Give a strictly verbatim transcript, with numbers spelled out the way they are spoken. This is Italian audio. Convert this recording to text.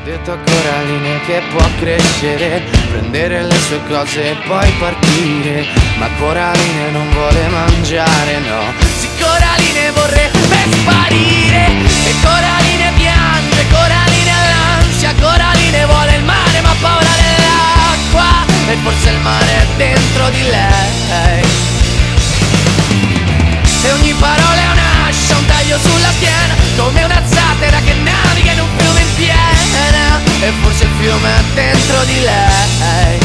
Detto a Coraline che può crescere, prendere le sue cose e poi partire. Ma Coraline non vuole mangiare, no. Sì, Coraline vorrebbe sparire. E Coraline piange, Coraline ha l'ansia. Coraline vuole il mare ma ha paura dell'acqua. E forse il mare è dentro di lei. E ogni parola è un'ascia, un taglio sulla schiena, come una zattera che naviga in un fiume in piena. E forse il fiume è dentro di lei.